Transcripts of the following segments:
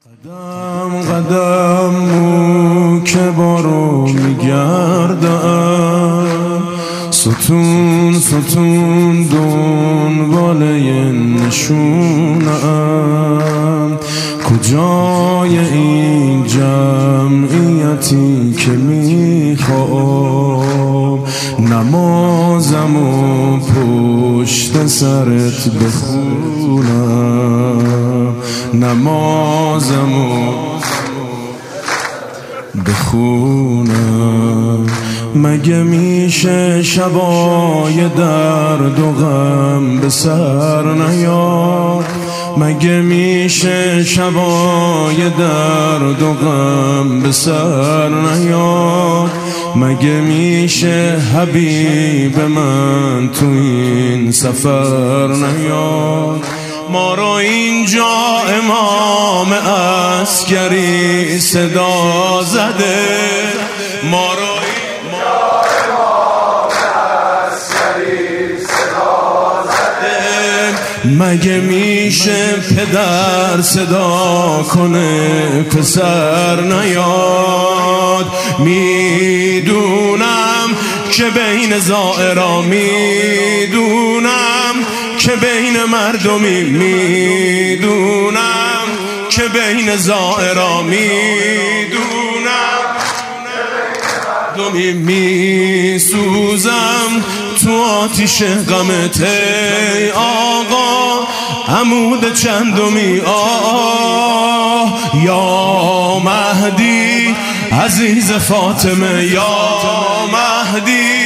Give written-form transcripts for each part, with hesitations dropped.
قدم قدم مو که بارو میگردم، ستون ستون دنباله نشونم. کجای این جمعیتی که میخوام نمازمو پشت سرت بخونم، نمازمو بخونم. مگه میشه شبای درد و غم به سر نیاد؟ مگه میشه شبای درد و غم به سر نیاد؟ مگه میشه حبیب من تو این سفر نیاد؟ ما رو اینجا امام عسکری صدا زده، ما رو اینجا امام عسکری صدا زده. مگه میشه پدر صدا کنه پسر نیاد؟ میدونم که بین زائرا، میدونم که بین مردمی، میدونم که بین زائرا، میدونم مردمی. میسوزم تو آتیش غمت ای آقا، عمود چندمی آه یا مهدی عزیز فاطمه، یا مهدی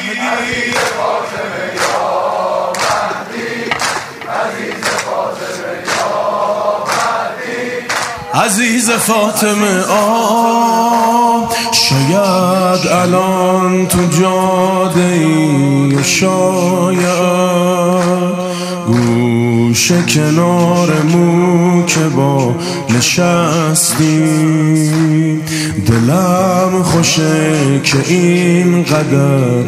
عزیز فاطمه شاید الان تو جاده ای، شاید گوشه کنار مو که با نشستی. دلم خوشه که این قدر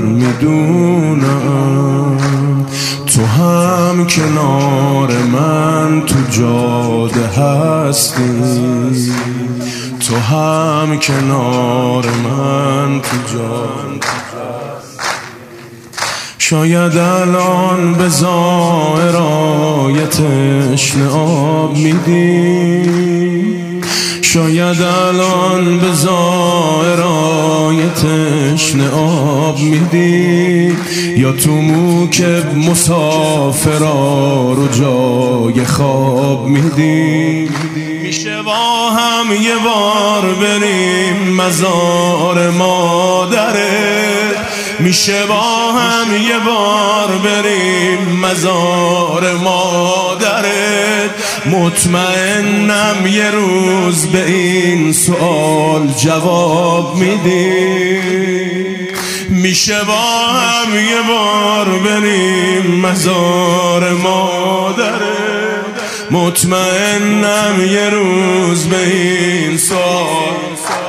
میدونم تو هم کنار من تو جاده هستی، تو هم کنار من تو جاده هستی. شاید الان به زائرای تشنه آب میدی، شاید الان به زائرای تشنه آب میدی، یا تو موکب مسافرا رو جای خواب میدی. میشه با هم یه بار بریم مزار مادرت، میشه با هم یه بار بریم مزار مادرت. مطمئنم یه روز به این سوال جواب میدی. میشه با هم یه بار بریم مزار مادرت، مطمئنم یه روز به این سوال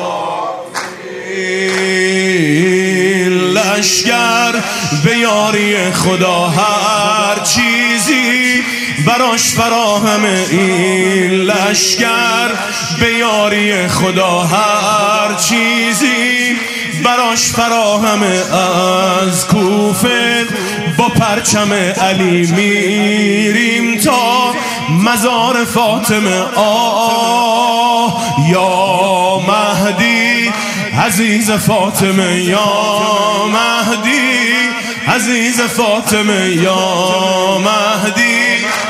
لشگر به یاری خدا هر چیزی براش فراهمه. این لشگر به یاری خدا هر چیزی براش فراهمه. از کوفه با پرچم علی میریم تا مزار فاطمه آه یا مهدی عزیز فاطمه، یا مهدی عزیز فاطمه، یا مهدی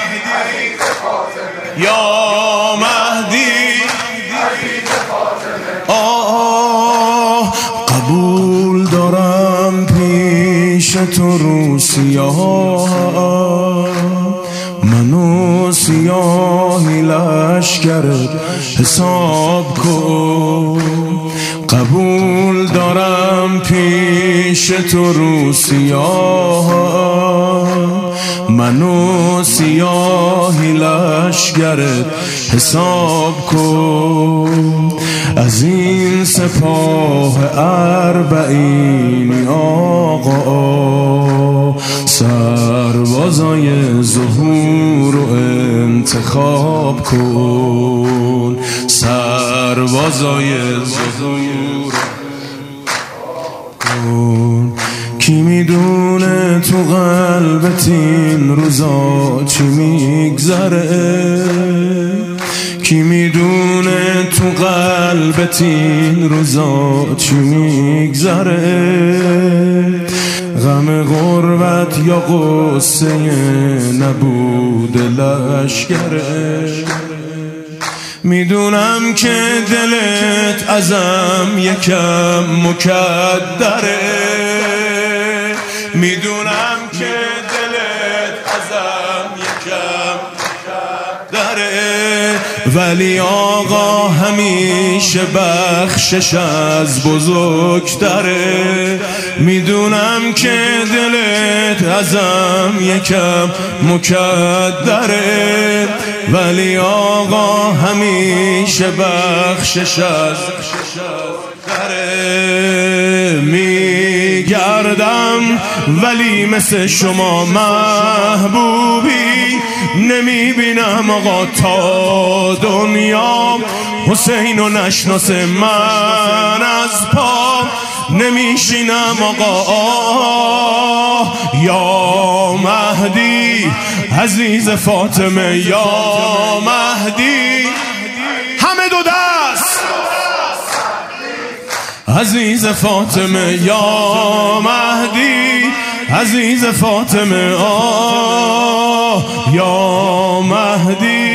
یا مهدی آه. قبول دارم پیش تو رو سیاه، منو سیاهی لشکرت حساب کن. قبول دارم پیش تو رو سیاه، منو سیاهی لشکرت حساب کن. از این سپاه اربعینی آقا، سربازای ظهور رو انتخاب کن. تقاضای ظهور کن. کی میدونه تو قلبت این روزا چی میگذره؟ کی میدونه تو قلبت این روزا چی میگذره؟ غم غربت یا قصه نبود لشکره؟ میدونم که دلت ازم یکم مکدره، میدونم که دلت ازم یکم مکدره، ولی آقا همیشه بخشش از بزرگتره. میدونم که دلت ازم یکم مکدره، ولی آقا همیشه بخشش از دره. میگردم ولی مثل شما محبوبی نمیبینم آقا تا دنیا. حسینو نشناسه من از پا نمیشینم آقا. یا مهدی عزیز فاطمه، یا مهدی همه دو دست عزیز فاطمه، یا مهدی عزیز فاطمه، یا مهدی